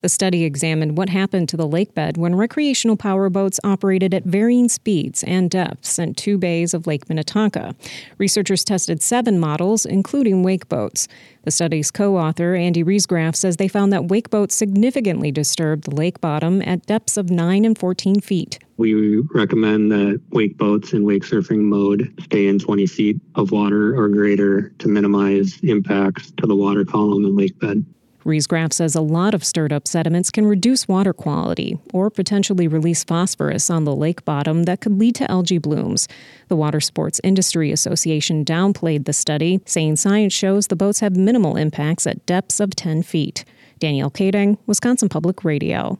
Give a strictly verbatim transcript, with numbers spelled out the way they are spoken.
The study examined what happened to the lakebed when recreational powerboats operated at varying speeds and depths in two bays of Lake Minnetonka. Researchers tested seven models, including wakeboats. The study's co-author, Andy Riesgraf, says they found that wakeboats significantly disturbed the lake bottom at depths of nine and fourteen feet. We recommend that wakeboats in wake surfing mode stay in twenty feet of water or greater to minimize impacts to the water column and lakebed. Riesgraf says a lot of stirred-up sediments can reduce water quality or potentially release phosphorus on the lake bottom that could lead to algae blooms. The Water Sports Industry Association downplayed the study, saying science shows the boats have minimal impacts at depths of ten feet. Danielle Kading, Wisconsin Public Radio.